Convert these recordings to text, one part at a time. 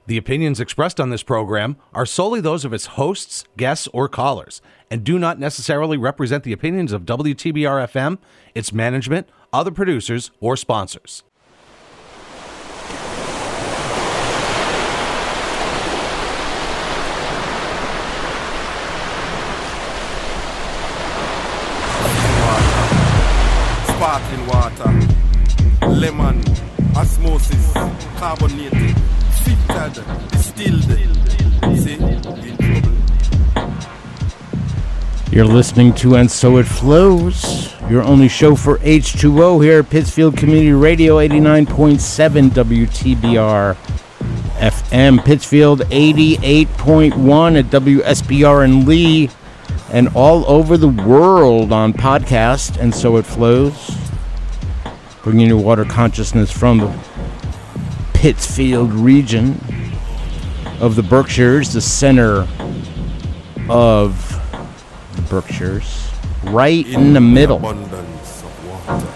The opinions expressed on this program are solely those of its hosts, guests, or callers, and do not necessarily represent the opinions of WTBR-FM, its management, other producers, or sponsors. Sparkling water, lemon, osmosis, carbonated, filtered, distilled. See, in trouble. You're listening to And So It Flows, your only show for H2O here at Pittsfield Community Radio, 89.7 WTBR FM, Pittsfield 88.1 at WSBR in Lee, and all over the world on podcast, And So It Flows, bringing you water consciousness from the Pittsfield region of the Berkshires, the center of the Berkshires, right in the middle. Abundance of water.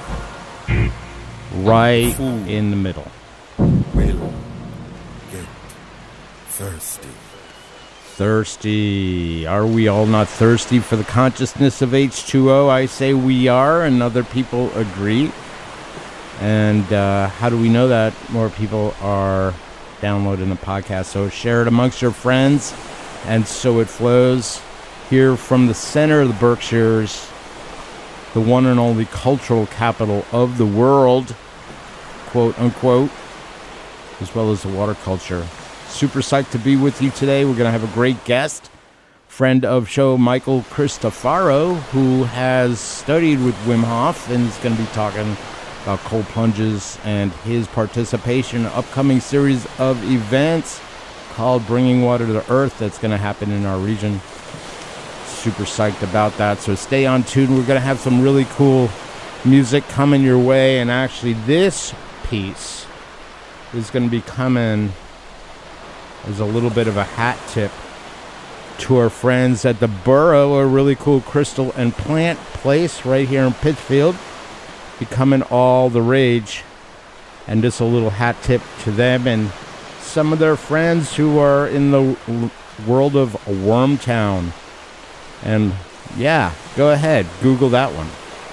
Right Food in the middle. will get thirsty. Thirsty. Are we all not thirsty for the consciousness of H2O? I say we are, and other people agree. And how do we know that? More people are downloading the podcast. So share it amongst your friends. And So It Flows. Here from the center of the Berkshires, the one and only cultural capital of the world, quote unquote, as well as the water culture. Super psyched to be with you today. We're going to have a great guest, friend of show Michael Cristofaro, who has studied with Wim Hof and is going to be talking about cold plunges and his participation in an upcoming series of events called Bringing Water to the Earth that's going to happen in our region. Super psyched about that, so stay on tune. We're going to have some really cool music coming your way, and actually this piece is going to be coming as a little bit of a hat tip to our friends at the Burrow, a really cool crystal and plant place right here in Pittsfield, becoming all the rage. And just a little hat tip to them and some of their friends who are in the world of Wormtown. And yeah, go ahead, Google that one.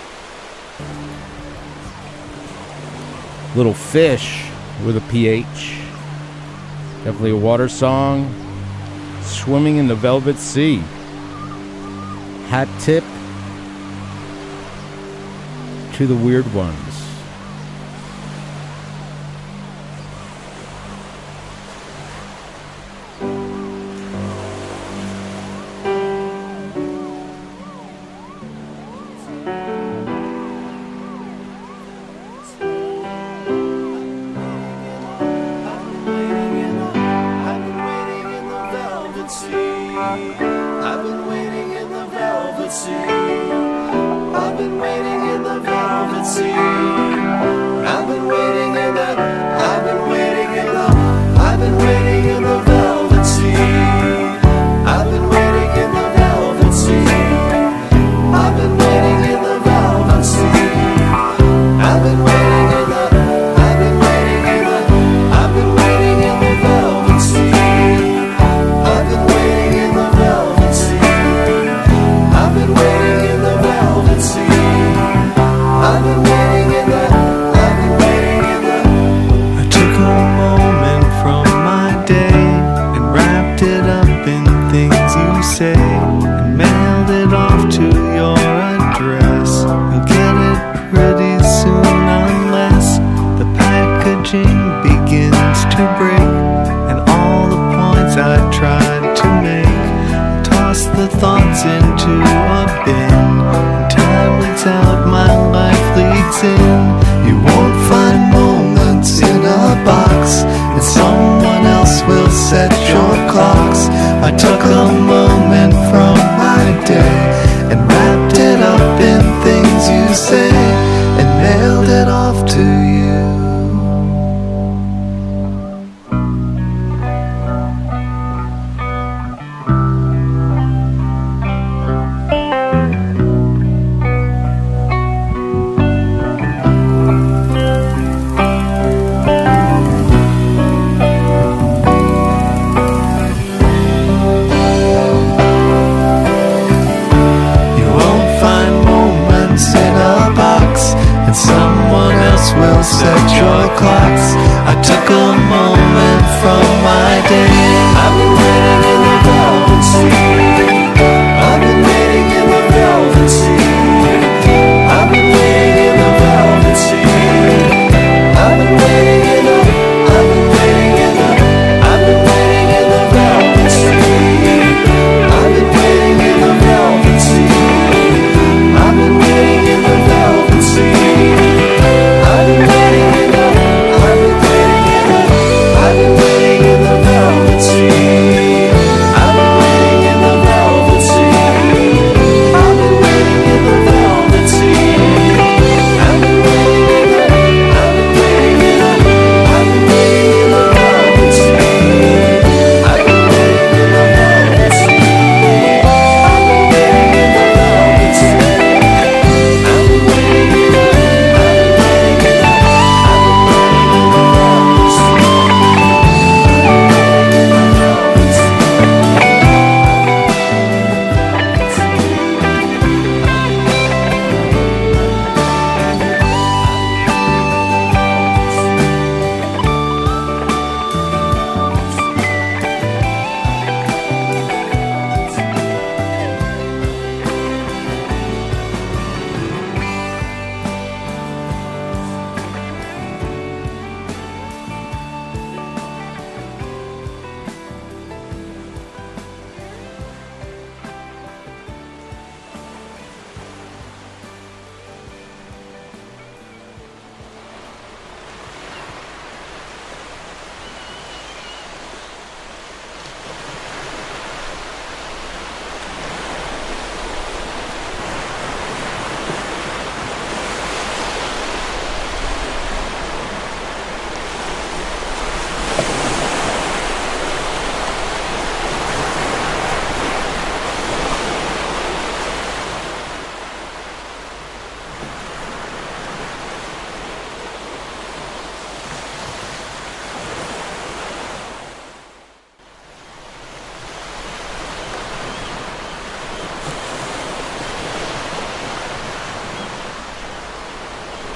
Little fish with a PH. Definitely a water song. Swimming in the Velvet Sea. Hat tip to the weird ones.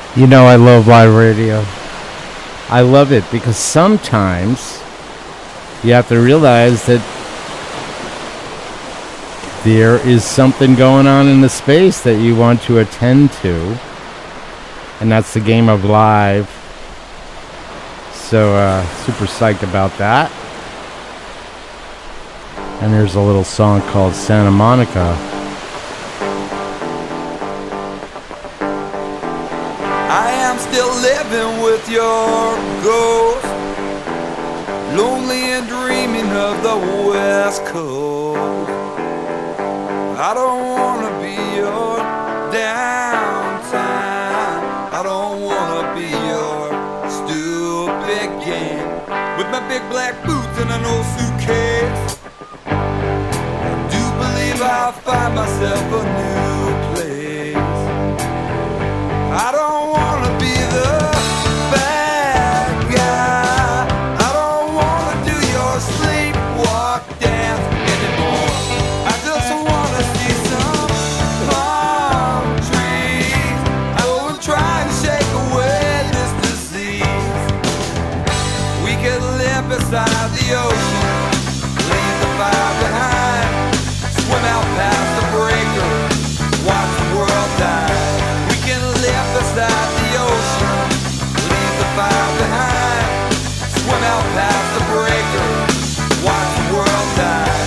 You know I love live radio. I love it because sometimes you have to realize that there is something going on in the space that you want to attend to. And that's the game of live. So, super psyched about that. And there's a little song called Santa Monica. I am still living with your ghost, lonely and dreaming of the West Coast. I don't wanna be your downtime. I don't wanna be your stupid game with my big black boots and an old suitcase. I do believe I'll find myself a new place. I don't wanna be the bad guy. I don't wanna do your sleepwalk dance anymore. I just wanna see some palm trees. I will try to shake away this disease. We could live beside the ocean, leave the fire behind, swim out past the breaker, watch the world die. We can live beside the ocean, leave the fire behind, swim out past the breaker, watch the world die.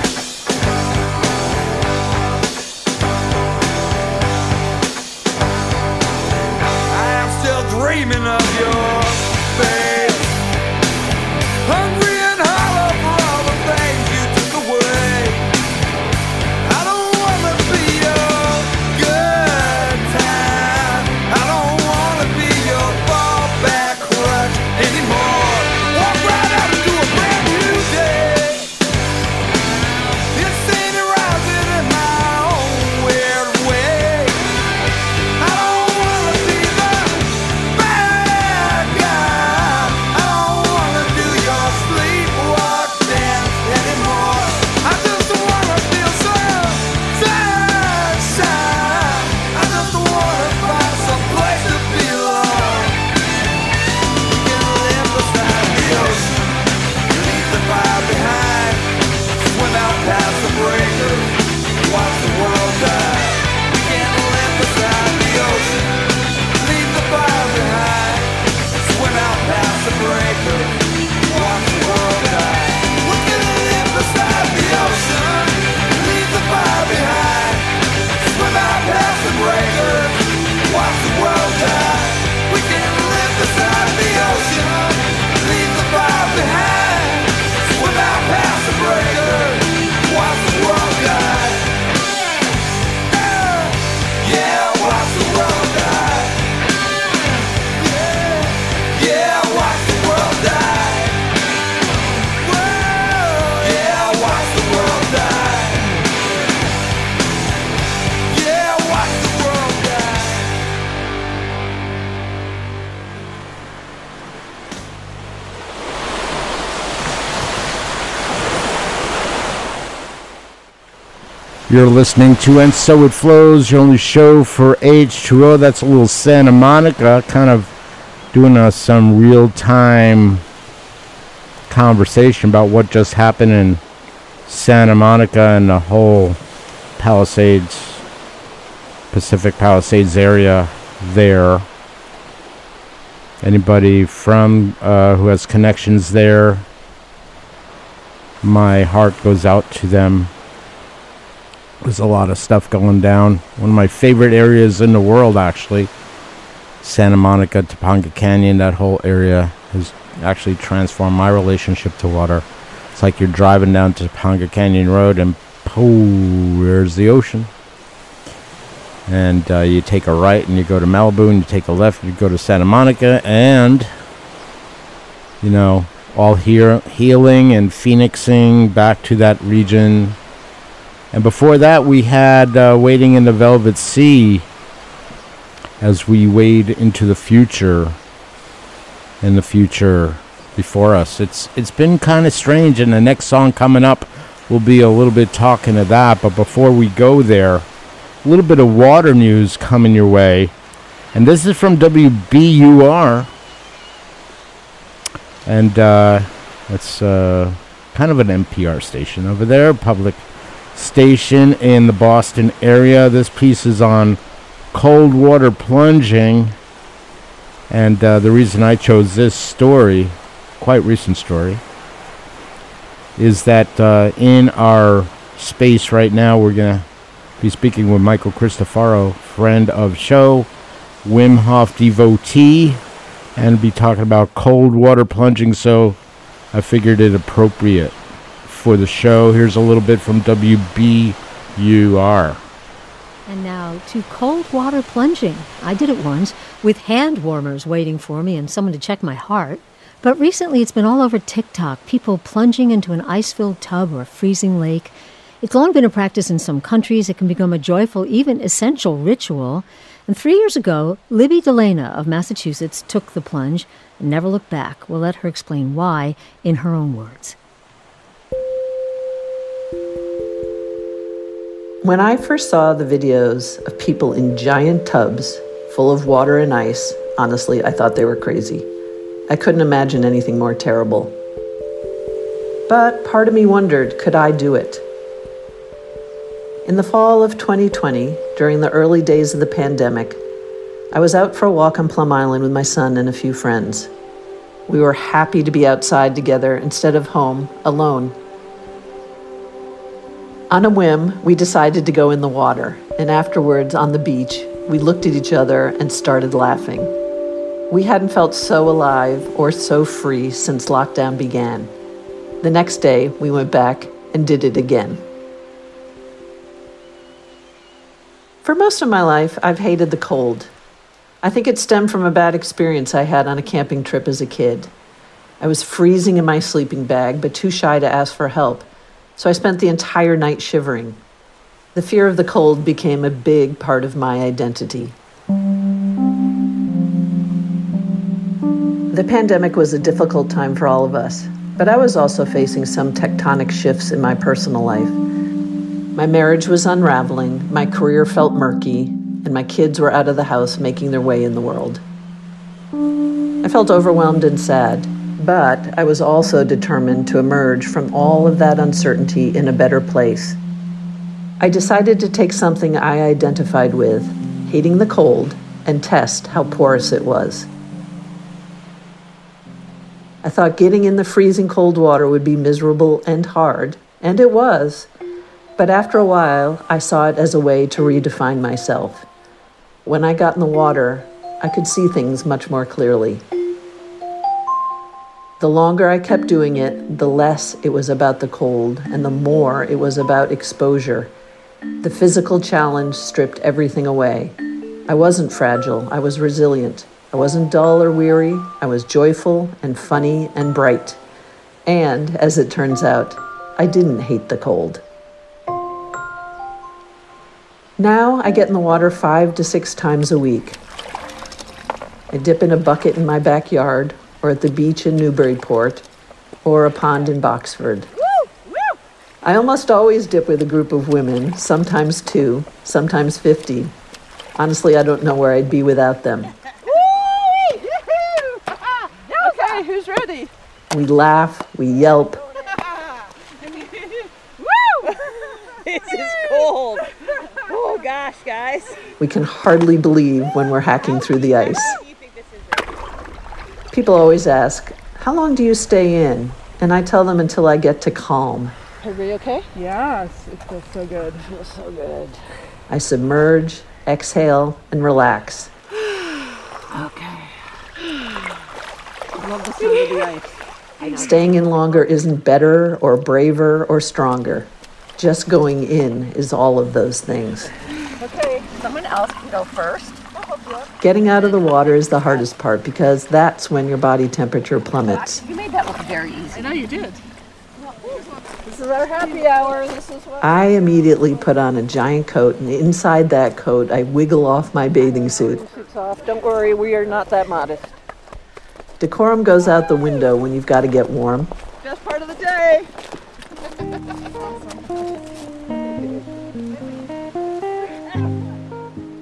I am still dreaming of your face, hungry and hollow for all the things you took away. I don't wanna be your good time. I don't wanna be your fallback crutch anymore. Walk right out into a brand new day. It's seen rising in my own weird way. I don't wanna be the bad guy. I don't wanna do your sleepwalk dance anymore. I just wanna feel some sunshine. I just wanna find some place to belong. We can live beside the ocean, leave the fire behind, swim out past the breaker, watch the world die. We can live beside the ocean, leave the fire behind, swim out past the breaker, watch the world die. We can live beside the ocean, leave the fire behind, swim out past the breaker, watch the world die. We can live beside the ocean, leave the fire behind, swim out past the breaker, watch the world die. Yeah, watch the world die. Yeah, watch the world die. Yeah, watch the world die. Yeah, watch the world die. You're listening to And So It Flows, your only show for H2O. That's a little Santa Monica, kind of doing some real-time conversation about what just happened in Santa Monica and the whole Palisades, Pacific Palisades area there. Anybody from who has connections there, my heart goes out to them. There's a lot of stuff going down. One of my favorite areas in the world, actually. Santa Monica, Topanga Canyon, that whole area has actually transformed my relationship to water. It's like you're driving down to Topanga Canyon Road and pooh, there's the ocean. And you take a right and you go to Malibu, and you take a left and you go to Santa Monica, and, you know, all here healing and phoenixing back to that region. And before that, we had Wading in the Velvet Sea as we wade into the future and the future before us. It's been kind of strange, and the next song coming up will be a little bit talking to that. But before we go there, a little bit of water news coming your way. And this is from WBUR. And it's kind of an NPR station over there, public station in the Boston area. This piece is on cold water plunging. And the reason I chose this story, quite recent story, is that in our space right now, we're going to be speaking with Michael Cristofaro, friend of show, Wim Hof devotee, and be talking about cold water plunging, so I figured it appropriate for the show. Here's a little bit from WBUR. And now to cold water plunging. I did it once with hand warmers waiting for me and someone to check my heart. But recently it's been all over TikTok, people plunging into an ice-filled tub or a freezing lake. It's long been a practice in some countries. It can become a joyful, even essential ritual. And 3 years ago, Libby Delana of Massachusetts took the plunge and never looked back. We'll let her explain why in her own words. When I first saw the videos of people in giant tubs full of water and ice, honestly, I thought they were crazy. I couldn't imagine anything more terrible. But part of me wondered, could I do it? In the fall of 2020, during the early days of the pandemic, I was out for a walk on Plum Island with my son and a few friends. We were happy to be outside together instead of home, alone. On a whim, we decided to go in the water, and afterwards, on the beach, we looked at each other and started laughing. We hadn't felt so alive or so free since lockdown began. The next day, we went back and did it again. For most of my life, I've hated the cold. I think it stemmed from a bad experience I had on a camping trip as a kid. I was freezing in my sleeping bag, but too shy to ask for help, so I spent the entire night shivering. The fear of the cold became a big part of my identity. The pandemic was a difficult time for all of us, but I was also facing some tectonic shifts in my personal life. My marriage was unraveling, my career felt murky, and my kids were out of the house making their way in the world. I felt overwhelmed and sad, but I was also determined to emerge from all of that uncertainty in a better place. I decided to take something I identified with, hating the cold, and test how porous it was. I thought getting in the freezing cold water would be miserable and hard, and it was. But after a while, I saw it as a way to redefine myself. When I got in the water, I could see things much more clearly. The longer I kept doing it, the less it was about the cold, and the more it was about exposure. The physical challenge stripped everything away. I wasn't fragile, I was resilient. I wasn't dull or weary, I was joyful and funny and bright. And, as it turns out, I didn't hate the cold. Now I get in the water 5 to 6 times a week. I dip in a bucket in my backyard, or at the beach in Newburyport, or a pond in Boxford. I almost always dip with a group of women, sometimes 2, sometimes 50. Honestly, I don't know where I'd be without them. Okay, who's ready? We laugh, we yelp. This is cold. Oh gosh, guys. We can hardly believe when we're hacking through the ice. People always ask, how long do you stay in? And I tell them until I get to calm. Everybody okay? Yes, it feels so good. It feels so good. I submerge, exhale, and relax. Okay. I love the sound of the ice. Staying in longer isn't better or braver or stronger. Just going in is all of those things. Okay, someone else can go first. Getting out of the water is the hardest part because that's when your body temperature plummets. You made that look very easy. I know you did. This is our happy hour. This is what I immediately put on a giant coat, and inside that coat, I wiggle off my bathing suit. suit's off. Don't worry, we are not that modest. Decorum goes out the window when you've got to get warm. Best part of the day.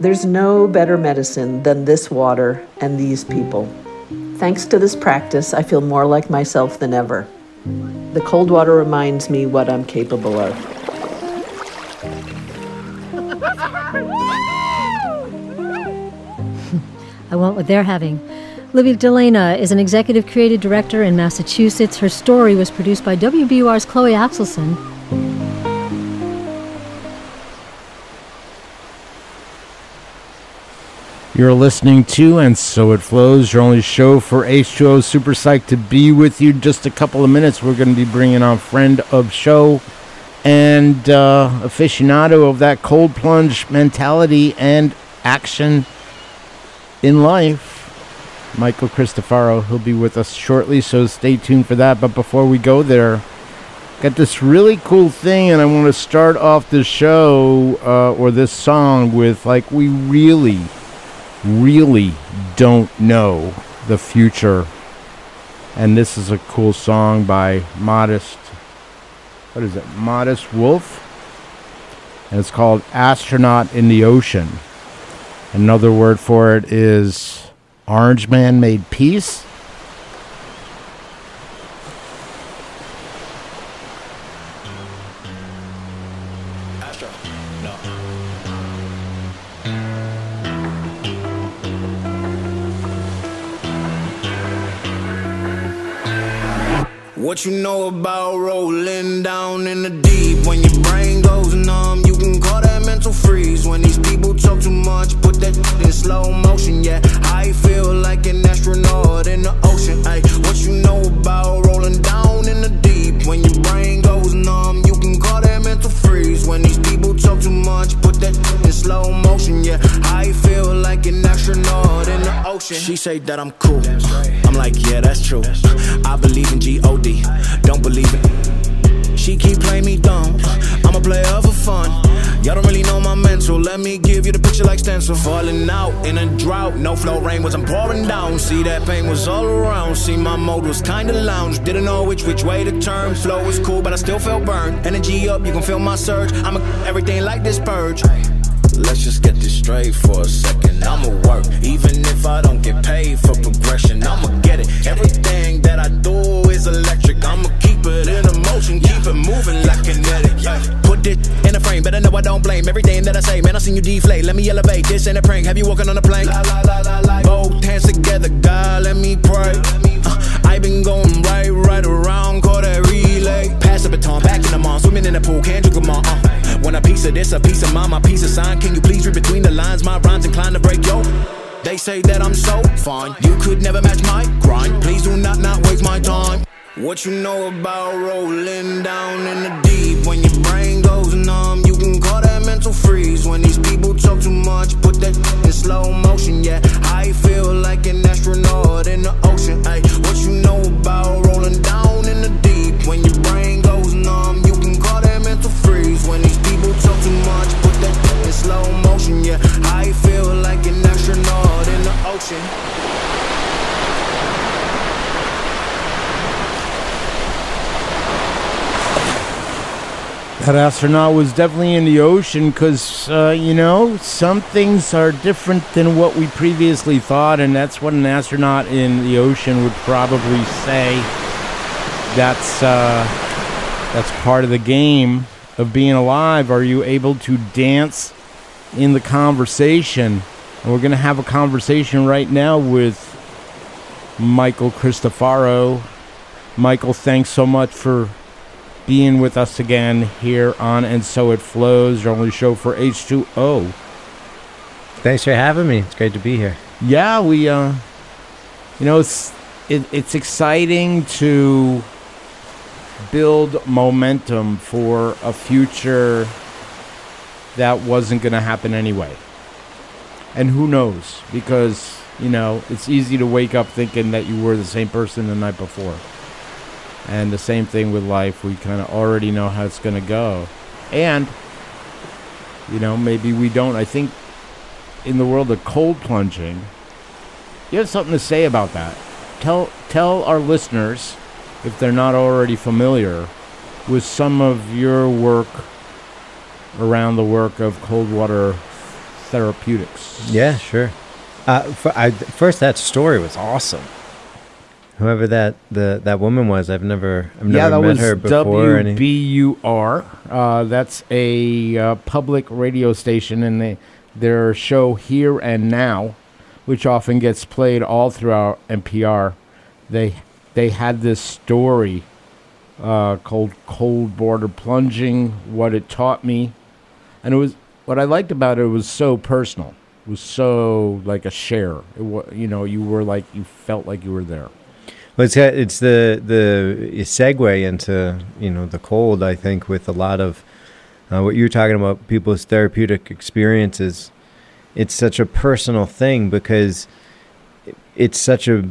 There's no better medicine than this water and these people. Thanks to this practice, I feel more like myself than ever. The cold water reminds me what I'm capable of. I want what they're having. Libby Delana is an executive creative director in Massachusetts. Her story was produced by WBUR's Chloe Axelson. You're listening to And So It Flows, your only show for H2O. Super psyched to be with you. Just a couple of minutes, we're going to be bringing on friend of show and aficionado of that cold plunge mentality and action in life, Michael Cristofaro. He'll be with us shortly, so stay tuned for that. But before we go there, got this really cool thing, and I want to start off the show or this song with, like, we really don't know the future. And this is a cool song by Modest Wolf. And it's called Astronaut in the Ocean. Another word for it is Orange Man Made Peace. What you know about rolling down in the deep? When your brain goes numb, you can call that mental freeze. When these people talk too much, put that in slow motion. Yeah, I feel like an astronaut in the ocean. Ay, what you know about rolling down in the deep? When your brain goes numb, you can call that mental freeze. When these people talk too much, put that in slow motion. Yeah, I feel like an astronaut in the ocean. She say that I'm cool. I'm like, yeah, that's true. I believe in G-O-D, don't believe it. She keep playing me dumb, I'm a player for fun. Y'all don't really know my mental, let me give you the picture like stencil. Falling out in a drought, no flow, rain wasn't pouring down. See, that pain was all around, see, my mode was kinda lounge. Didn't know which way to turn, flow was cool but I still felt burned. Energy up, you can feel my surge, I'm everything like this purge. Let's just get this straight for a second. I'ma work, even if I don't get paid for progression. I'ma get it. Everything that I do is electric. I'ma keep it in motion, keep it moving like kinetic. Put it in a frame, better know I don't blame everything that I say. Man, I seen you deflate. Let me elevate. This ain't a prank. Have you walking on a plane? Both hands together, God, let me pray. I been going right around, call that relay. Pass the baton, back in the mall, swimming in the pool, can't drink them all. Want a piece of this, a piece of mine, my piece of sign. Can you please read between the lines? My rhymes inclined to break yo. They say that I'm so fine, you could never match my grind. Please do not waste my time. What you know about rolling down in the deep? When your brain goes numb, you can call that mental freeze. When these people talk too much, put that in slow motion. Yeah, I feel like an astronaut in the ocean. Ay, what you know about rolling down in the deep? When your brain goes numb, you can call that mental freeze. When these people talk too much, put that in slow motion. Yeah, I feel like an astronaut in the ocean. That astronaut was definitely in the ocean because, some things are different than what we previously thought, and that's what an astronaut in the ocean would probably say. That's part of the game of being alive. Are you able to dance in the conversation? And we're going to have a conversation right now with Michael Cristofaro. Michael, thanks so much for being with us again here on And So It Flows, your only show for H2O. Thanks for having me. It's great to be here. Yeah, we, it's exciting to build momentum for a future that wasn't going to happen anyway. And who knows? Because, it's easy to wake up thinking that you were the same person the night before. And the same thing with life. We kind of already know how it's going to go. And, maybe we don't. I think in the world of cold plunging, you have something to say about that. Tell our listeners, if they're not already familiar, with some of your work around the work of cold water therapeutics. Yeah, sure. First, that story was awesome. Whoever that woman was, I've never met her before. WBUR. That's a public radio station, and their show Here and Now, which often gets played all throughout NPR. They had this story called Cold Water Plunging, what it taught me. And it was, what I liked about it was so personal. It was so like a share. You felt like you were there. Well, it's the segue into the cold. I think with a lot of what you're talking about, people's therapeutic experiences, it's such a personal thing because it's such a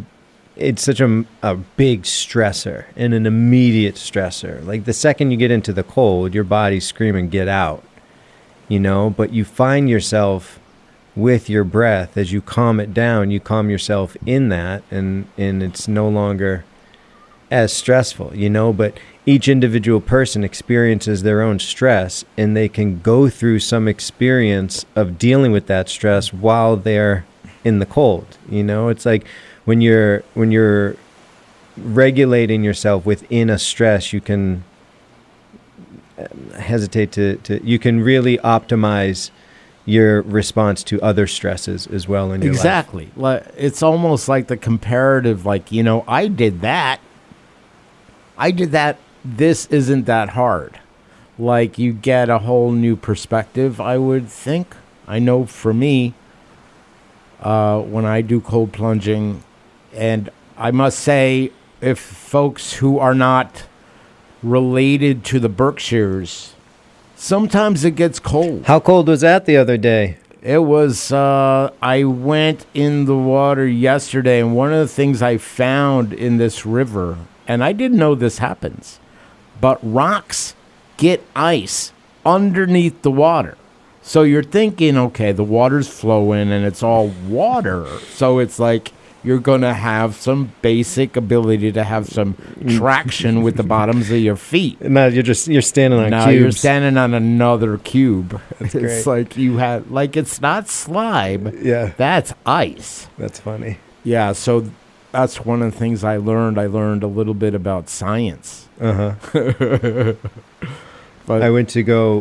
big stressor and an immediate stressor. Like the second you get into the cold, your body's screaming, "Get out!" But you find yourself with your breath, as you calm it down, you calm yourself in that, and it's no longer as stressful, but each individual person experiences their own stress, and they can go through some experience of dealing with that stress while they're in the cold. It's like when you're regulating yourself within a stress, you can you can really optimize your response to other stresses as well in your life. Exactly. It's almost like the comparative, I did that. This isn't that hard. Like you get a whole new perspective, I would think. I know for me, when I do cold plunging, and I must say, if folks who are not related to the Berkshires, sometimes it gets cold. How cold was that the other day? It was, I went in the water yesterday, and one of the things I found in this river, and I didn't know this happens, but rocks get ice underneath the water. So you're thinking, okay, the water's flowing and it's all water. So it's like you're going to have some basic ability to have some traction with the bottoms of your feet. No, you're standing on cubes. No, you're standing on another cube. That's it's great. Like it's not slime. Yeah. That's ice. That's funny. Yeah, so that's one of the things I learned. I learned a little bit about science. Uh-huh. But I went to go,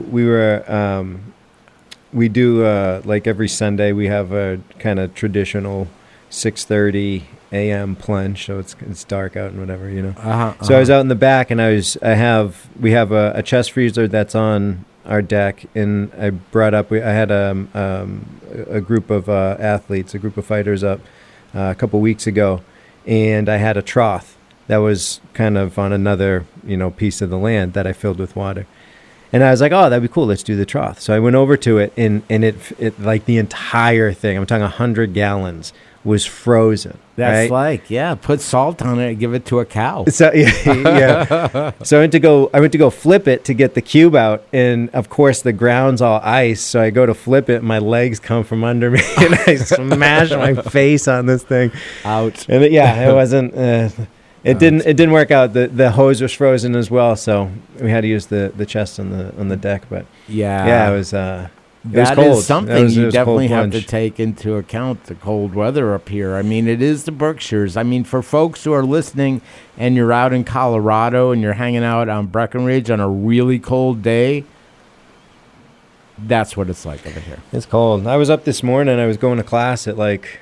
we do, like every Sunday, we have a kind of traditional 6:30 a.m. plunge, so it's dark out and whatever, So I was out in the back, and we have a chest freezer that's on our deck, and I brought up, I had a group of athletes, a group of fighters up a couple weeks ago, and I had a trough that was kind of on another, piece of the land that I filled with water. And I was like, oh, that'd be cool. Let's do the trough. So I went over to it, and it like the entire thing, I'm talking 100 gallons, was frozen. That's right? Put salt on it and give it to a cow. So yeah. So I went to go flip it to get the cube out, and of course the ground's all ice. So I go to flip it, and my legs come from under me, and I smash my face on this thing. Ouch. And it wasn't. It didn't work out. The hose was frozen as well, so we had to use the chest on the deck. But it was. It was cold. Is something you definitely have to take into account, the cold weather up here. I mean, it is the Berkshires. I mean, for folks who are listening and you're out in Colorado and you're hanging out on Breckenridge on a really cold day, that's what it's like over here. It's cold. I was up this morning. I was going to class at like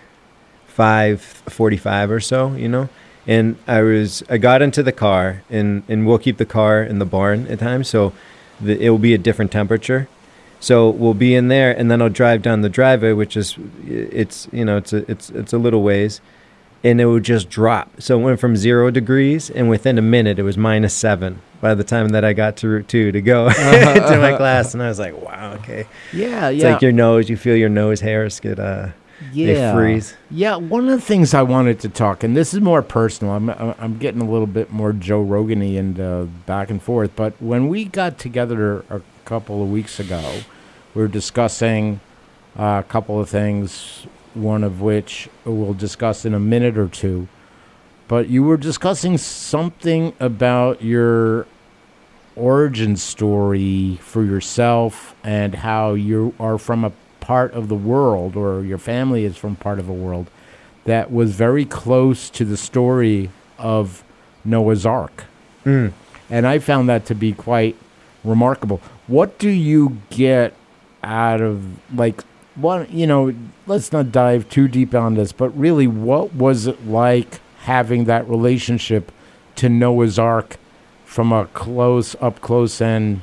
5:45 or so, and I got into the car, and we'll keep the car in the barn at times, so it will be a different temperature. So we'll be in there, and then I'll drive down the driveway, which is it's a little ways, and it would just drop. So it went from 0 degrees, and within a minute it was -7 by the time that I got to Route 2 to go to my class, and I was like, wow, okay. It's like your nose, you feel your nose hairs get they freeze. Yeah, one of the things I wanted to talk, and this is more personal. I'm getting a little bit more Joe Rogan-y and back and forth, but when we got together a couple of weeks ago, we were discussing a couple of things, one of which we'll discuss in a minute or two. But you were discussing something about your origin story for yourself and how you are from a part of the world, or your family is from part of a world that was very close to the story of Noah's Ark. Mm. And I found that to be quite remarkable. What do you get out of, like, what, you know, let's not dive too deep on this, but really, what was it like having that relationship to Noah's Ark from a up close and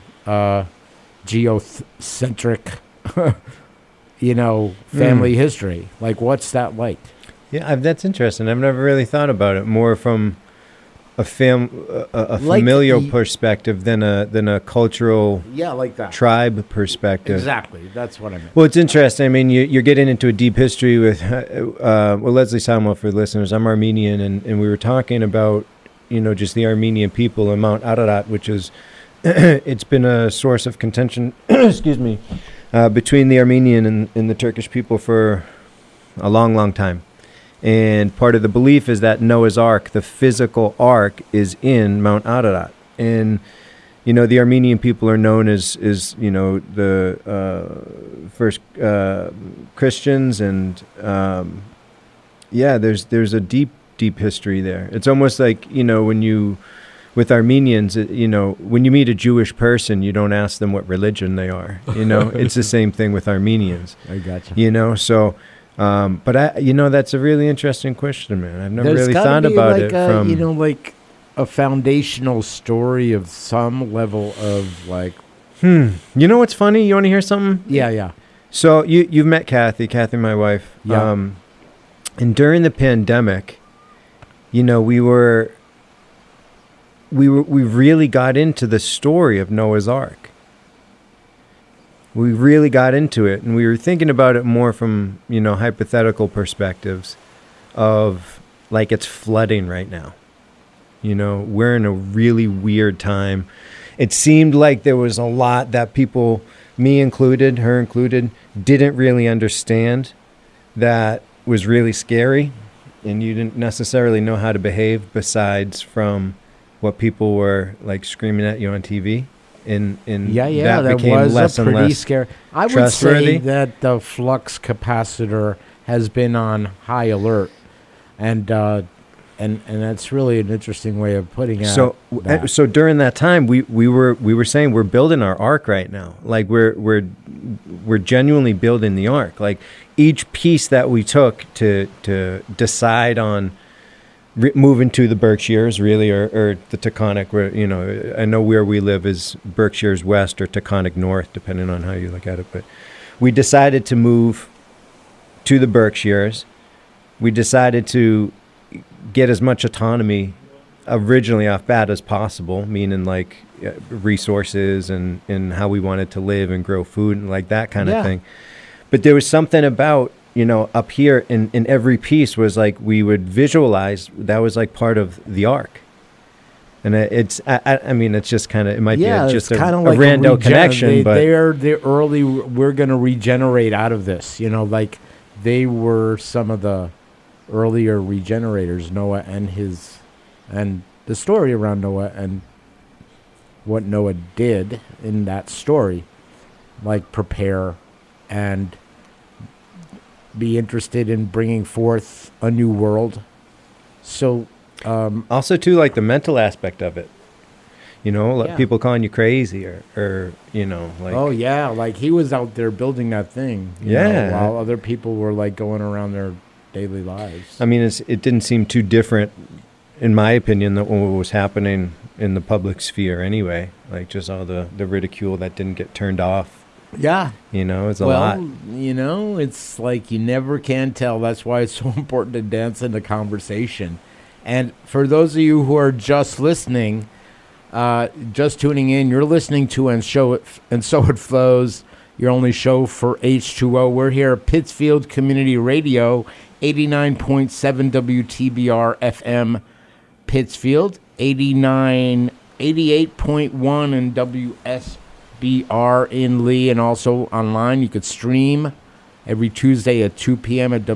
geocentric, family history? Like, what's that like? Yeah, that's interesting. I've never really thought about it more from a familial perspective than a cultural like that tribe perspective. Exactly, that's what I meant. Well, it's interesting. I mean, you're getting into a deep history with Leslie Samuel, for listeners. I'm Armenian, and we were talking about just the Armenian people and Mount Ararat, which is it's been a source of contention. excuse me, between the Armenian and the Turkish people for a long, long time. And part of the belief is that Noah's Ark, the physical ark, is in Mount Ararat. And, the Armenian people are known as the first Christians. And, there's a deep, deep history there. It's almost like, with Armenians, when you meet a Jewish person, you don't ask them what religion they are. It's the same thing with Armenians. I gotcha. So... but that's a really interesting question, man. I've never really thought about it from like a foundational story of some level of like. You know what's funny? You want to hear something? Yeah. So you've met Kathy, my wife. Yeah. And during the pandemic, we really got into the story of Noah's Ark. We really got into it, and we were thinking about it more from, hypothetical perspectives of, like, it's flooding right now. We're in a really weird time. It seemed like there was a lot that people, me included, her included, didn't really understand that was really scary, and you didn't necessarily know how to behave besides from what people were, like, screaming at you on TV. That became was less a and pretty less scary. I would say that the flux capacitor has been on high alert, and that's really an interesting way of putting it. So during that time, we were saying we're building our ark right now. Like we're genuinely building the ark. Like each piece that we took to decide on. Moving to the Berkshires, really, or the Taconic, where, I know where we live is Berkshires West or Taconic North, depending on how you look at it. But we decided to move to the Berkshires. We decided to get as much autonomy originally off bat as possible, meaning like resources and how we wanted to live and grow food and like that kind of thing. But there was something about, up here in every piece was like we would visualize that was like part of the ark. And it's just kind of, it might be just a rando connection. But they're the early, we're going to regenerate out of this. Like they were some of the earlier regenerators, Noah and the story around Noah and what Noah did in that story, like prepare and be interested in bringing forth a new world. So also too, like the mental aspect of it, people calling you crazy or like, oh yeah, like he was out there building that thing while other people were like going around their daily lives. I mean, it didn't seem too different in my opinion than what was happening in the public sphere anyway, like just all the ridicule that didn't get turned off. Yeah. It's a lot. It's like you never can tell. That's why it's so important to dance in the conversation. And for those of you who are just listening, just tuning in, you're listening to And So It Flows, your only show for H2O. We're here at Pittsfield Community Radio, 89.7 WTBR FM Pittsfield, 88.1 in WSBR in Lee, and also online. You could stream every Tuesday at 2 p.m. at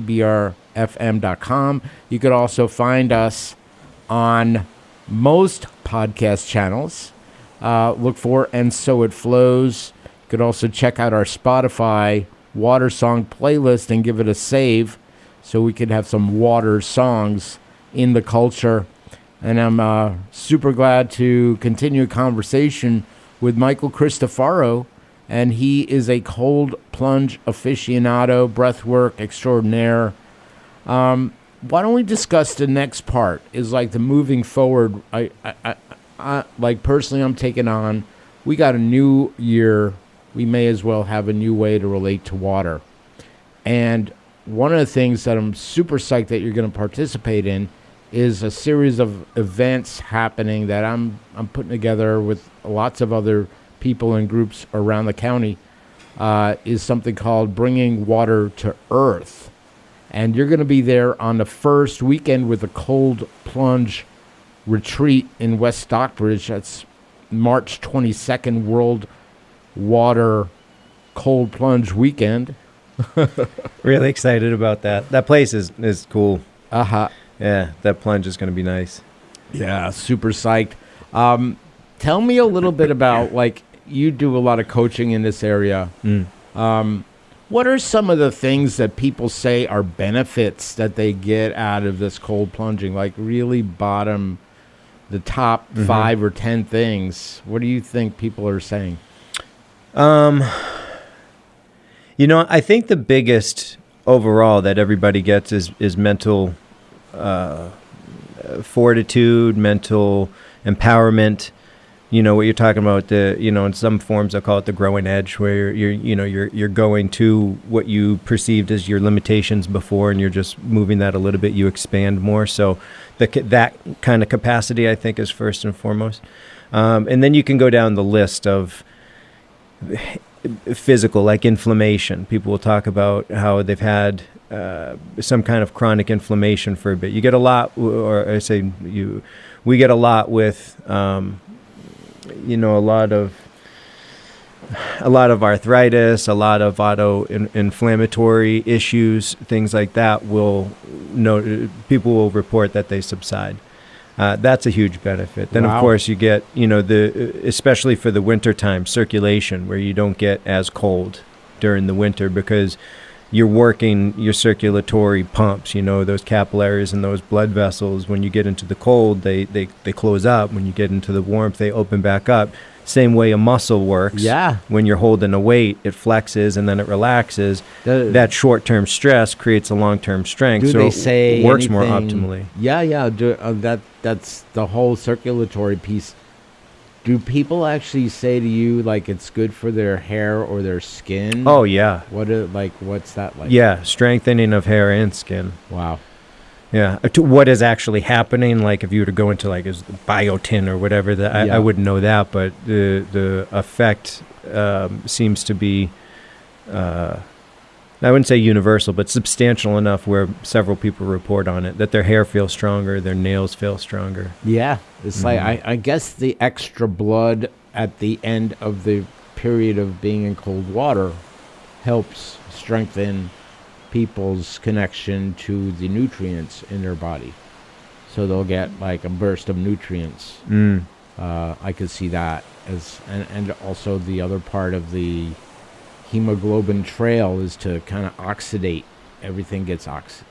WTBRFM.com. You could also find us on most podcast channels. Look for And So It Flows. You could also check out our Spotify water song playlist and give it a save so we could have some water songs in the culture. And I'm super glad to continue a conversation with Michael Cristofaro, and he is a cold plunge aficionado, breathwork extraordinaire. Why don't we discuss the next part? Is like the moving forward. I like personally, I'm taking on. We got a new year. We may as well have a new way to relate to water. And one of the things that I'm super psyched that you're going to participate in is a series of events happening that I'm putting together with lots of other people and groups around the county. Is something called Bringing Water to Earth. And you're going to be there on the first weekend with a cold plunge retreat in West Stockbridge. That's March 22nd, World Water Cold Plunge Weekend. Really excited about that. That place is cool. Uh-huh. Yeah, that plunge is going to be nice. Yeah, super psyched. Tell me a little bit about, like, you do a lot of coaching in this area. What are some of the things that people say are benefits that they get out of this cold plunging? Like, really bottom, the top 5 or 10 things. What do you think people are saying? You know, I think the biggest overall that everybody gets is mental fortitude, mental empowerment. You know what you're talking about. In some forms I call it the growing edge, where you're going to what you perceived as your limitations before, and you're just moving that a little bit. You expand more. So that kind of capacity, I think, is first and foremost. And then you can go down the list of physical, like inflammation. People will talk about how they've had some kind of chronic inflammation for a bit. You get a lot, we get a lot with. A lot of arthritis, a lot of inflammatory issues, things like that people will report that they subside. That's a huge benefit. Then, of course, you get, especially for the winter time, circulation, where you don't get as cold during the winter because you're working your circulatory pumps, those capillaries and those blood vessels. When you get into the cold, they close up. When you get into the warmth, they open back up. Same way a muscle works. Yeah. When you're holding a weight, it flexes and then it relaxes. That short-term stress creates a long-term strength. Do so they say it works anything, more optimally. Yeah. That's the whole circulatory piece. Do people actually say to you, like, it's good for their hair or their skin? Oh, yeah. What's that like? Yeah, strengthening of hair and skin. Wow. Yeah, to what is actually happening, like if you were to go into like biotin or whatever, I wouldn't know that, but the effect seems to be, I wouldn't say universal, but substantial enough where several people report on it, that their hair feels stronger, their nails feel stronger. Yeah, it's like, I guess the extra blood at the end of the period of being in cold water helps strengthen people's connection to the nutrients in their body. So they'll get like a burst of nutrients. I could see that as, and also the other part of the hemoglobin trail is to kind of oxidate. Everything gets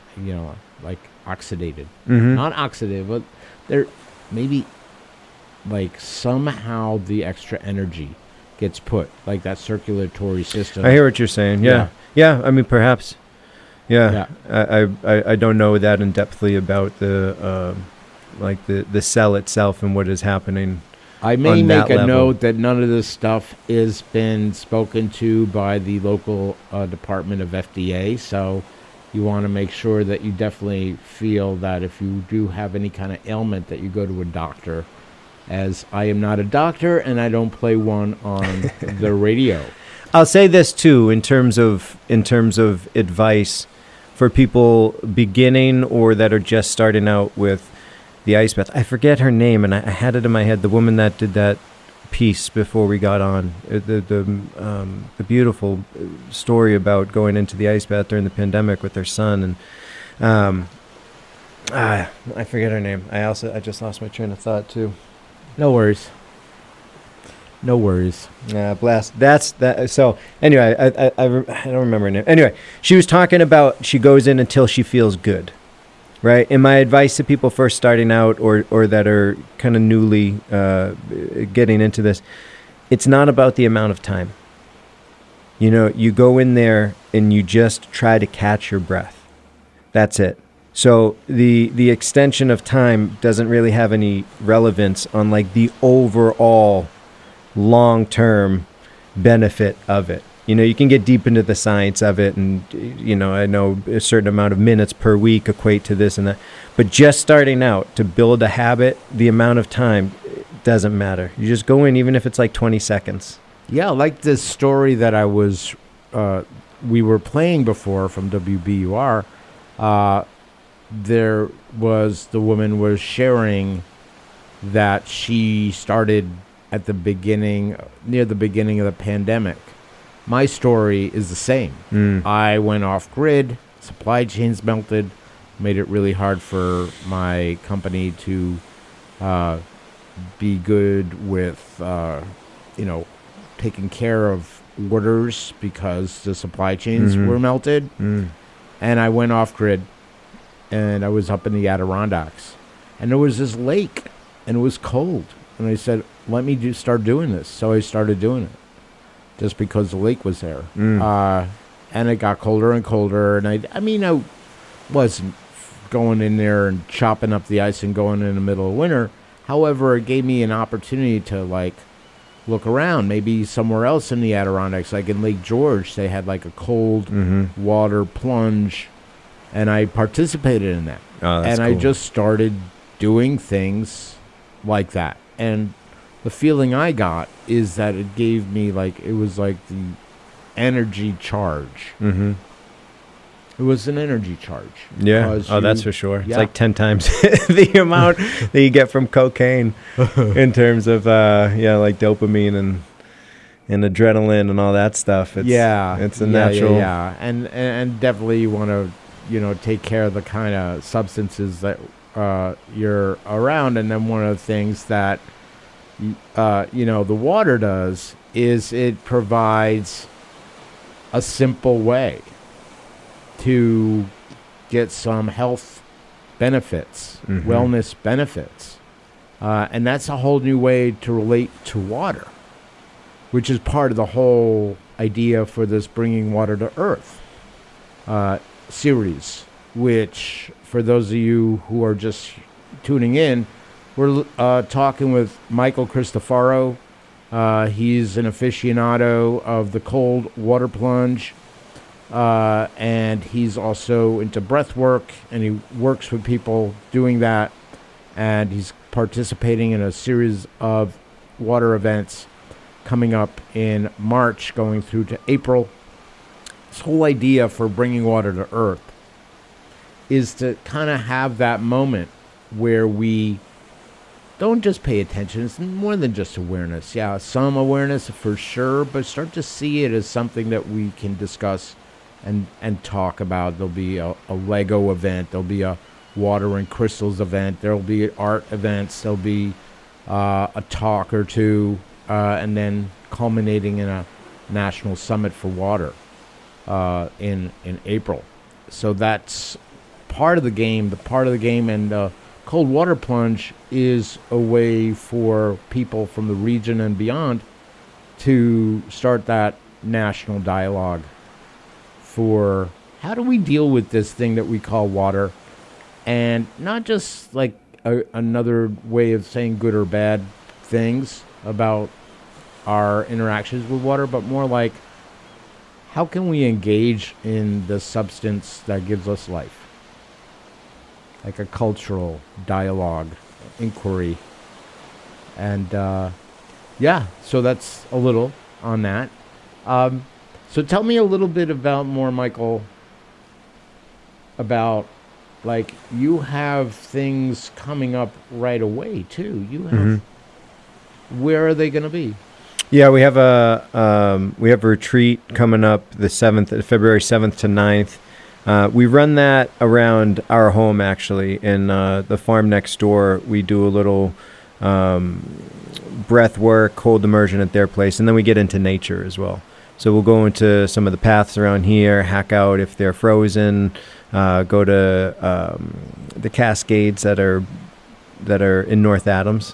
oxidated. Not oxidative, but there maybe like somehow the extra energy gets put, like that circulatory system. I hear what you're saying. Yeah. I mean, perhaps. Yeah. I don't know that in depthly about the the cell itself and what is happening. I may make a note that none of this stuff has been spoken to by the local department of FDA, so you want to make sure that you definitely feel that if you do have any kind of ailment that you go to a doctor, as I am not a doctor and I don't play one on the radio. I'll say this too, in terms of advice for people beginning or that are just starting out with the ice bath. I forget her name, and I had it in my head. The woman that did that piece before we got on, the beautiful story about going into the ice bath during the pandemic with her son, and I forget her name. I just lost my train of thought too. No worries. No worries. Blast. That's that. So anyway, I don't remember her name. Anyway, she was talking about she goes in until she feels good, right? And my advice to people first starting out or that are kind of newly getting into this, it's not about the amount of time. You know, you go in there and you just try to catch your breath. That's it. So the extension of time doesn't really have any relevance on like the overall long-term benefit of it. You know, you can get deep into the science of it, and you know, I know a certain amount of minutes per week equate to this and that, but just starting out to build a habit, the amount of time doesn't matter. You just go in, even if it's like 20 seconds. Yeah, like this story that we were playing before from WBUR. There was, the woman was sharing that she started at the beginning, near the beginning of the pandemic. My story is the same. I went off grid, supply chains melted, made it really hard for my company to be good with, taking care of orders because the supply chains were melted. And I went off grid, and I was up in the Adirondacks, and there was this lake, and it was cold. And I said, let me start doing this. So I started doing it just because the lake was there. And it got colder and colder. And I wasn't going in there and chopping up the ice and going in the middle of winter. However, it gave me an opportunity to like look around, maybe somewhere else in the Adirondacks, like in Lake George, they had like a cold water plunge, and I participated in that. And cool. I just started doing things like that. And the feeling I got is that it gave me it was like the energy charge. It was an energy charge. Yeah. Oh, that's for sure. Yeah. It's like 10 times the amount that you get from cocaine in terms of, like dopamine and adrenaline and all that stuff. It's a natural. Yeah. And definitely you want to, take care of the kind of substances that you're around. And then one of the things that, the water does is it provides a simple way to get some health benefits, wellness benefits. And that's a whole new way to relate to water, which is part of the whole idea for this Bringing Water to Earth series, which, for those of you who are just tuning in, we're talking with Michael Cristofaro. He's an aficionado of the cold water plunge. And he's also into breath work, and he works with people doing that, and he's participating in a series of water events coming up in March going through to April. This whole idea for Bringing Water to Earth is to kind of have that moment where we don't just pay attention. It's more than just awareness. Yeah, some awareness for sure, but start to see it as something that we can discuss and talk about. There'll be a Lego event. There'll be a water and crystals event. There'll be art events. There'll be a talk or two, and then culminating in a national summit for water in April. So that's part of the game. The part of the game, and cold water plunge is a way for people from the region and beyond to start that national dialogue for how do we deal with this thing that we call water, and not just like another way of saying good or bad things about our interactions with water, but more like how can we engage in the substance that gives us life, like a cultural dialogue, inquiry. And so that's a little on that. So tell me a little bit about more, Michael, about, like, you have things coming up right away, too. You have, where are they going to be? Yeah, we have a retreat coming up February 7th to 9th. We run that around our home, actually. In the farm next door, we do a little breath work, cold immersion at their place, and then we get into nature as well. So we'll go into some of the paths around here, hack out if they're frozen, go to the Cascades that are in North Adams.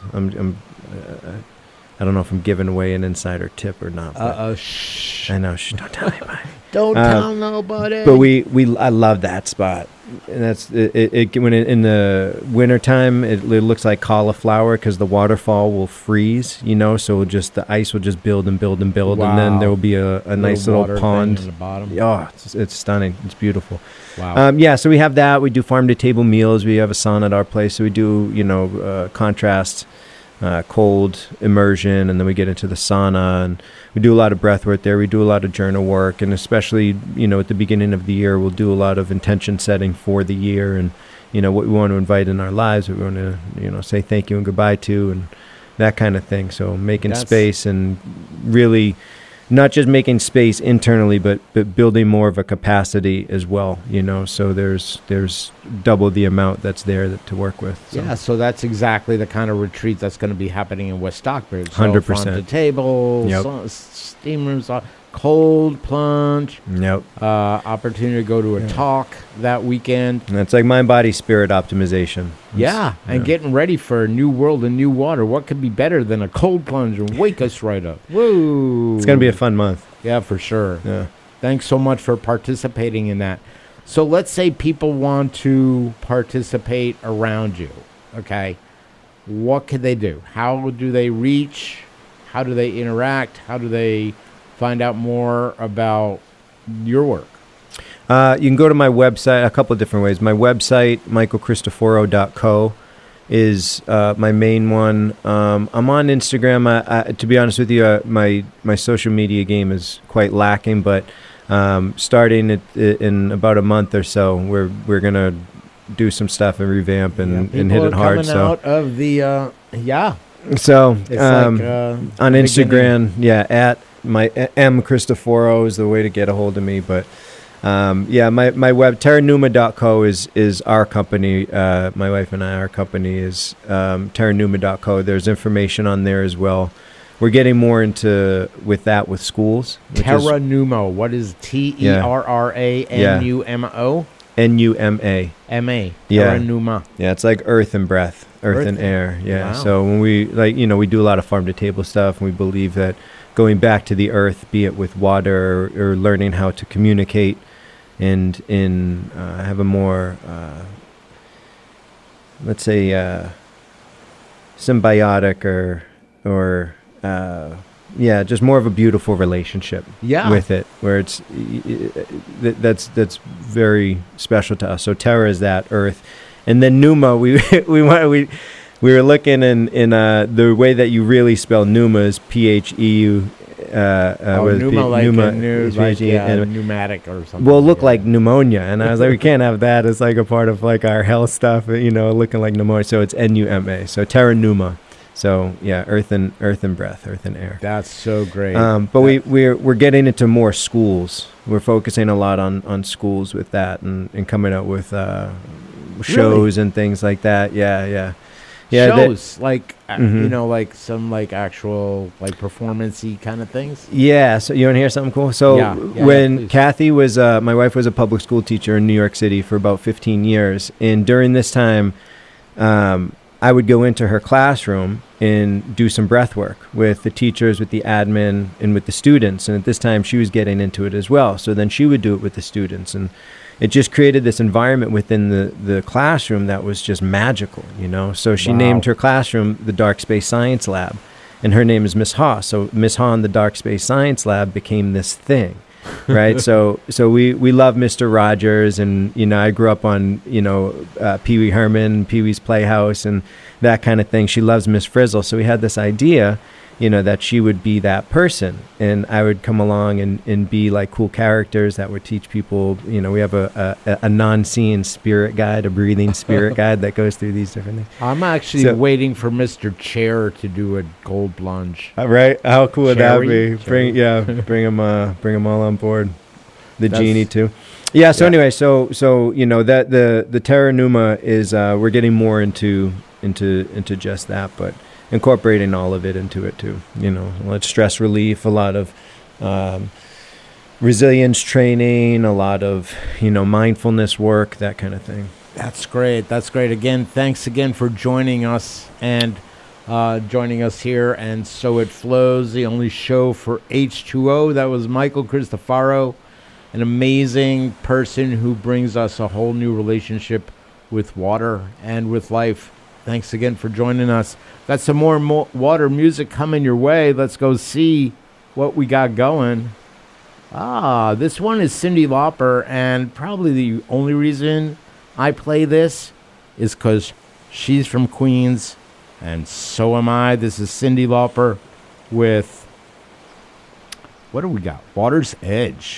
I don't know if I'm giving away an insider tip or not. Shh. I know. Shh, don't tell anybody. Don't tell nobody. But I love that spot. And that's it when in the wintertime, it looks like cauliflower because the waterfall will freeze, so the ice will just build and build and build. Wow. And then there will be a nice little pond. In the bottom. Oh, it's stunning. It's beautiful. Wow. So we have that. We do farm-to-table meals. We have a sauna at our place. So we do, contrast, cold immersion, and then we get into the sauna, and we do a lot of breath work there. We do a lot of journal work, and especially, at the beginning of the year, we'll do a lot of intention setting for the year and, what we want to invite in our lives, what we want to, say thank you and goodbye to, and that kind of thing. So making space and really not just making space internally, but building more of a capacity as well, so there's double the amount that's there to work with. So. Yeah, so that's exactly the kind of retreat that's going to be happening in West Stockbridge. 100%. Farm to table, steam rooms, cold plunge. Yep. Opportunity to go to a talk that weekend. And it's like mind, body, spirit optimization. And getting ready for a new world and new water. What could be better than a cold plunge and wake us right up? Woo! It's going to be a fun month. Yeah, for sure. Yeah. Thanks so much for participating in that. So let's say people want to participate around you, okay? What could they do? How do they reach? How do they interact? How do they find out more about your work? You can go to my website a couple of different ways. My website, michaelcristoforo.co, is my main one. I'm on Instagram. To be honest with you, my social media game is quite lacking, but starting in about a month or so, we're gonna do some stuff and revamp and hit it hard. Coming out of the So it's on Instagram, at my M Cristoforo is the way to get a hold of me. But my web terranuma.co is our company. My wife and I, our company is terranuma.co. There's information on there as well. We're getting more into with schools. Terra Numa. What is TerraNumo? NUMA. MA. Yeah. Terra Numa. Yeah, it's like earth and breath, earth and air. Yeah. Wow. So when we we do a lot of farm to table stuff, and we believe that going back to the earth, be it with water or learning how to communicate and have a more, let's say, symbiotic or just more of a beautiful relationship with it, where it's that's very special to us. So Terra is that earth, and then Numa, we were looking in the way that you really spell Numa is PHEU. Numa like pneumatic or something. Will look like pneumonia, and I was like, we can't have that. It's like a part of like our health stuff, looking like pneumonia. So it's NUMA. So Terra Numa. So earth and breath, earth and air. That's so great. But we're getting into more schools. We're focusing a lot on schools with that, and coming out with shows and things like that. Yeah. Shows like like some like actual like performance-y kind of things. Yeah. So you want to hear something cool? So when Kathy was my wife was a public school teacher in New York City for about 15 years, and during this time, I would go into her classroom and do some breath work with the teachers, with the admin, and with the students. And at this time, she was getting into it as well. So then she would do it with the students, and it just created this environment within the classroom that was just magical, So she named her classroom the Dark Space Science Lab, and her name is Miss Ha. So Miss Ha and the Dark Space Science Lab became this thing, right? So we love Mr. Rogers, and I grew up on Pee Wee Herman, Pee Wee's Playhouse, and that kind of thing. She loves Miss Frizzle, so we had this idea, that she would be that person, and I would come along and be like cool characters that would teach people. We have a non-seeing spirit guide, a breathing spirit guide that goes through these different things. I'm actually waiting for Mr. Chair to do a cold plunge. Right? How cool would that be? Cherry. Bring them all on board. The genie too. Yeah. So anyway, so that the Terra Numa is we're getting more into just that, but. incorporating all of it into it too. You know, a lot of stress relief, a lot of resilience training, a lot of, you know, mindfulness work, that kind of thing. That's great. That's great. Again, thanks again for joining us and joining us here. And So It Flows, the only show for H2O. That was Michael Cristofaro, an amazing person who brings us a whole new relationship with water and with life. Thanks again for joining us. Got some more water music coming your way. Let's go see what we got going. This one is Cyndi Lauper, and probably the only reason I play this is because she's from Queens, and so am I. This is Cyndi Lauper with, what do we got? Water's Edge.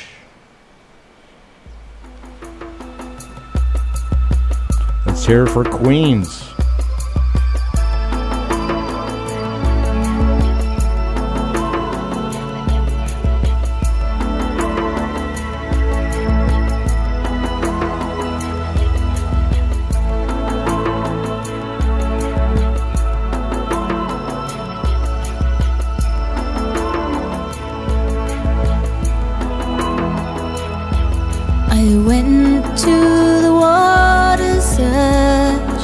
Let's hear it for Queens. I went to the water's edge,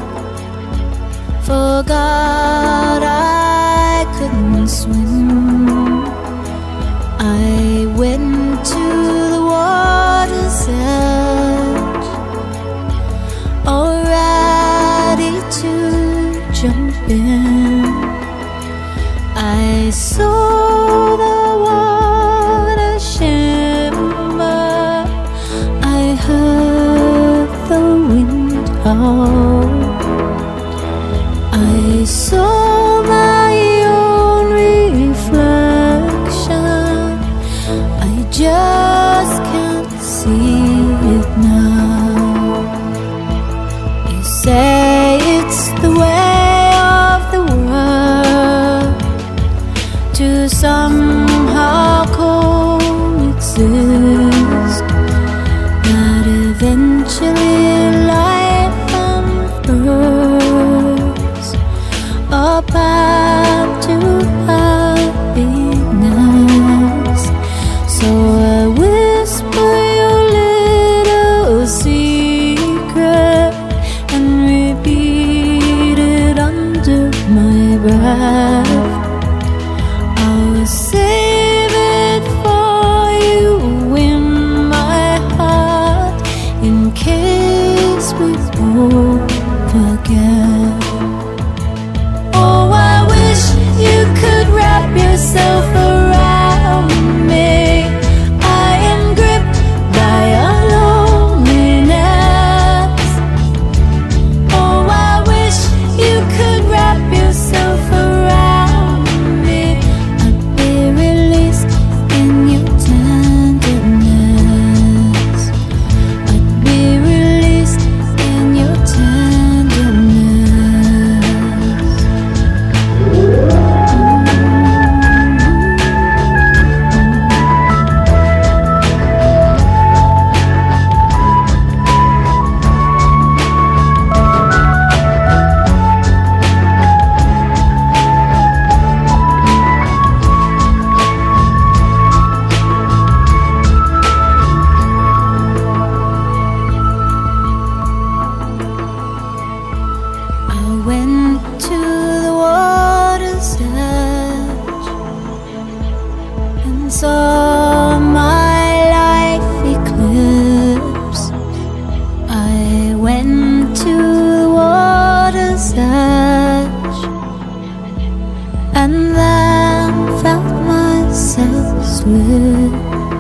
forgot I couldn't swim. I went to the water's edge, all ready to jump in. I saw the water shimmer, I heard the wind howl, I saw my own reflection, I just can't see it now. You say it's the way of the world to somehow coexist, that eventually life unfurls a path to happiness. So I whisper your little secret and repeat it under my breath. I'll save it for you in my heart, in case we both forget. Oh, I wish you could wrap yourself around me. I am gripped by a loneliness. Oh, I wish you could wrap yourself around me. I'd be released in your tenderness. I'd be released in your I went to the water's edge and saw my life eclipse. I went to the water's edge and then felt myself slip.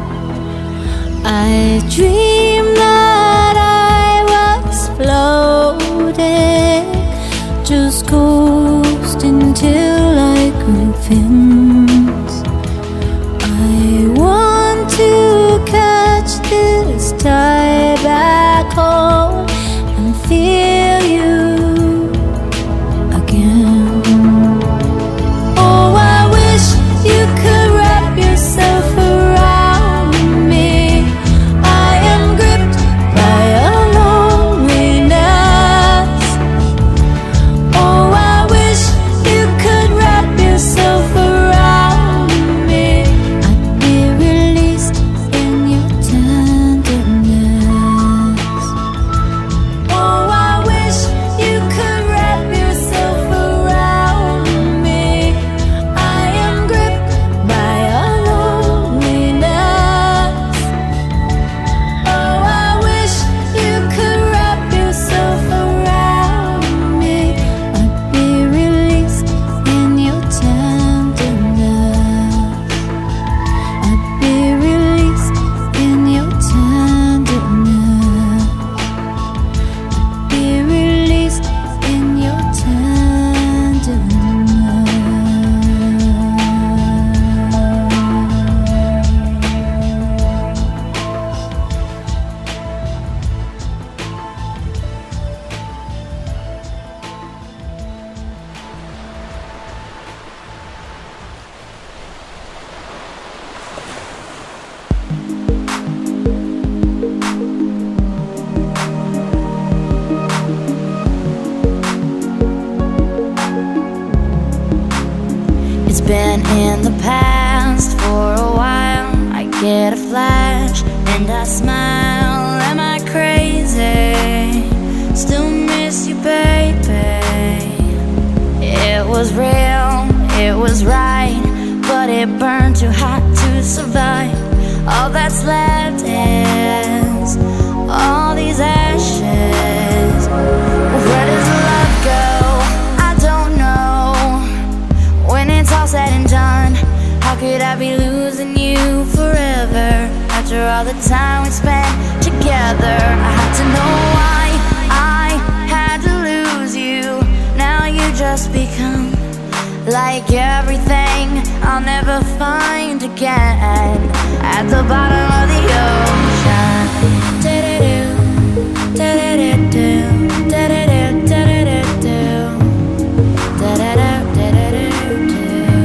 I dreamed that I was floating, just coasting till I grew fins. I want to catch this tide back home and feel you again. Oh, I wish you could wrap yourself around me. I am gripped by a loneliness. Oh, I wish you flash and I smile. Am I crazy? Still miss you, baby. It was real, it was right, but it burned too hot to survive. All that's left is all these ashes. Where does love go? I don't know. When it's all said and done, how could I be losing you forever? After all the time we spent together, I had to know why I had to lose you. Now you just become like everything I'll never find again at the bottom of the ocean. Da-da-do, da-da-do, da-da-do, da-da-do, da-da-do,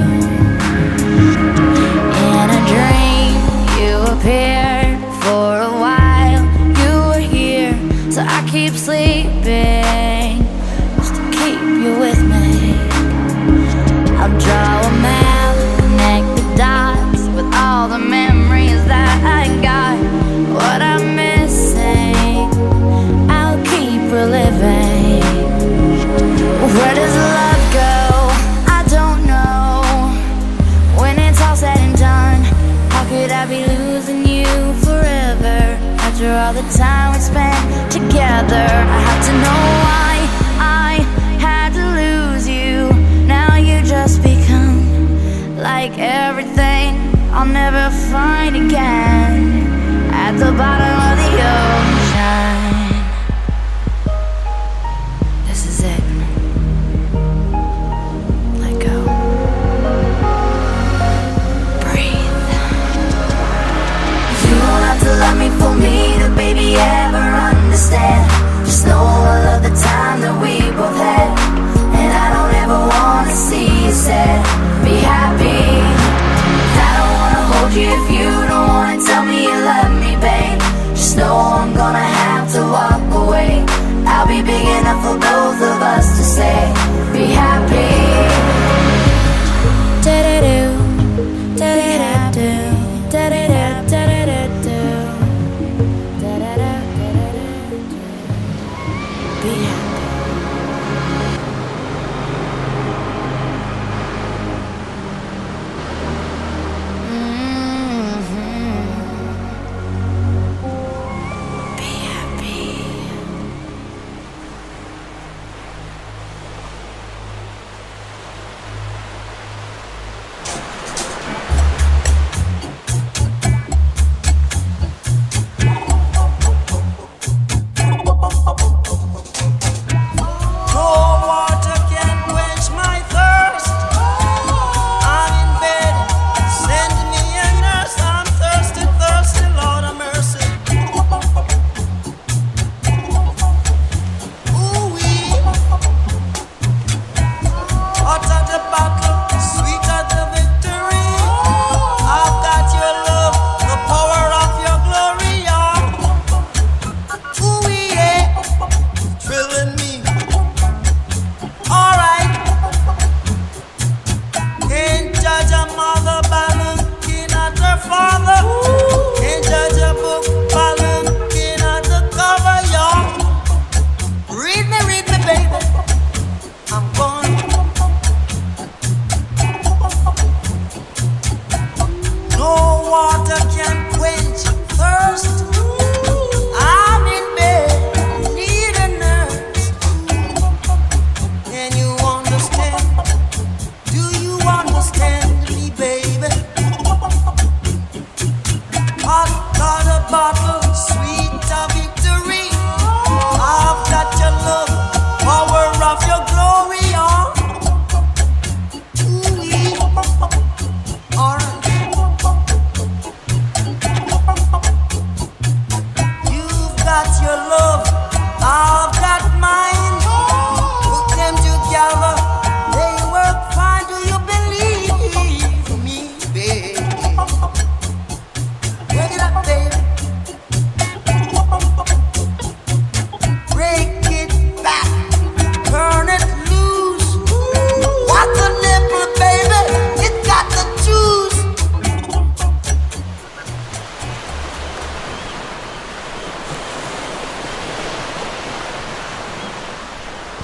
in a dream you appeared for a while. You were here, so I keep sleeping just to keep you with me. I'll draw a map, connect the dots with all the memories that I got. What I'm missing, I'll keep reliving. Where does love go? I don't know. When it's all said and done, how could I be losing you forever? After all the time we spent together, I had to know why I had to lose you. Now you just become like everything I'll never find again at the bottom of the ocean. This is it. Let go. Breathe. You don't have to love me for me to baby ever understand. Just know I love the time that we both had, and I don't ever wanna see you sad. Be happy. I don't wanna hold you if you don't wanna tell me you love me, babe. Just know I'm gonna have to walk away. I'll be big enough for both of us to say, be happy. Da-da-do, da-da-da-do, da-da-da-da-da-do, da-da-da-da-da-do. Be happy.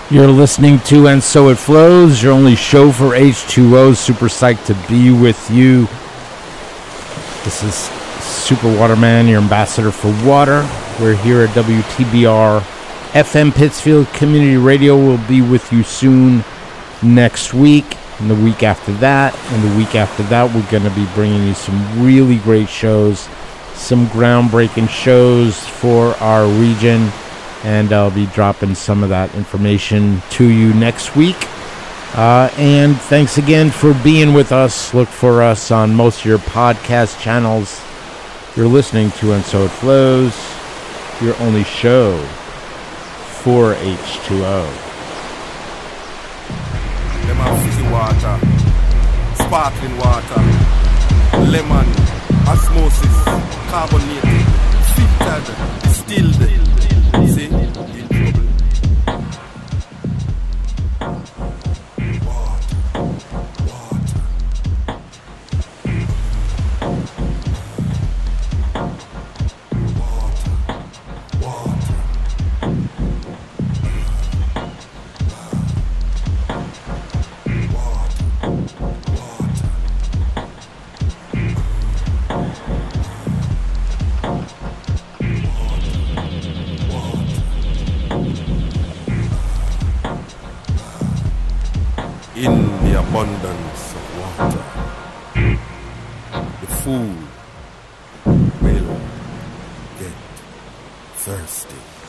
You're listening to And So It Flows, your only show for H2O. Super psyched to be with you. This is Super Waterman, your ambassador for water. We're here at WTBR FM Pittsfield Community Radio. We'll be with you soon next week, and the week after that, and the week after that. We're going to be bringing you some really great shows, some groundbreaking shows for our region. And I'll be dropping some of that information to you next week. And thanks again for being with us. Look for us on most of your podcast channels. You're listening to And So It Flows, your only show for H2O. Lemon fizzy water, sparkling water, lemon, osmosis, carbonated, filtered, distilled. See, in trouble. In the abundance of water, the fool will get thirsty.